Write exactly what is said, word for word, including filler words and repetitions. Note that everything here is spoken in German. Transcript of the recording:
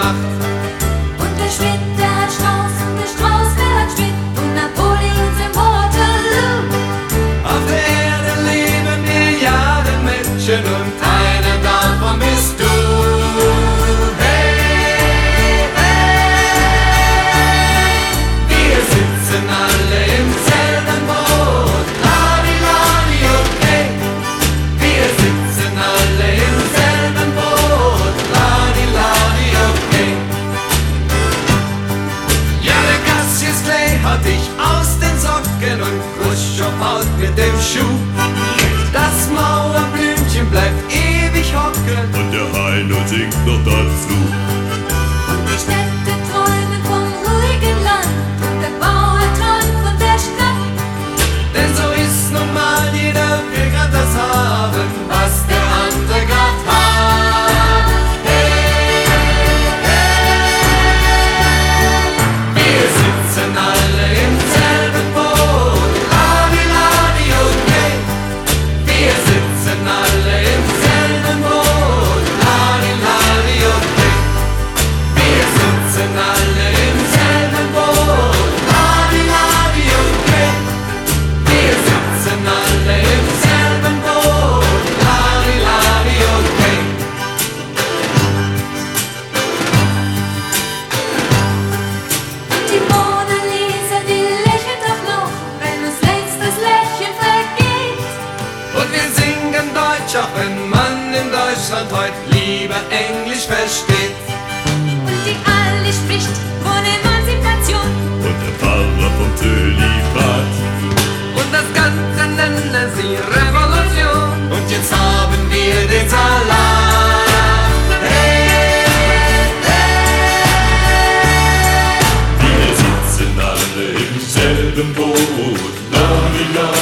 gemacht. Und der Schmidt, der hat Strauß und der Strauß, der hat Schmidt und Napoleon sind Waterloo. Auf der Erde leben Milliarden Menschen und einer davon bist du. Hey, hey, wir sitzen alle im selben Boot. Ladi, ladi, okay. Wir sitzen alle im selben Boot. Ladi, ladi, okay. Ja, der Cassius Clay hat dich aus den Socken und Khrushchev haut mit dem Schuh. Das Mauerblümchen bleibt ewig hocken und der Heino singt noch dazu. Und die Städte träumen vom ruhigen Land und der Bauer träumt von der Stadt. denn so ist nun mal, jeder will grad das haben, was der andere grad hat. Hey, hey, wir sitzen alle im selben Boot. Ladi, ladi, okay. Wir sitzen alle im selben Boot. Ladi, ladi, okay. Wir sitzen alle im selben Boot. Ladi, ladi, okay. Wir sitzen alle im selben Boot. Ladi, ladi, okay. Und die Mona Lisa, die lächelt auch noch, wenn uns längst das Lächeln vergeht. Und wir singen Deutsch, auch wenn man in Deutschland heute lieber Englisch versteht. Und die Ali spricht von Emanzipation. Und der Pfarrer vom Zölibat. Und das Ganze nennen sie Revolution. Und jetzt haben wir den Salat. Hey, hey. Wir sitzen alle im selben Boot. Ladi, ladi.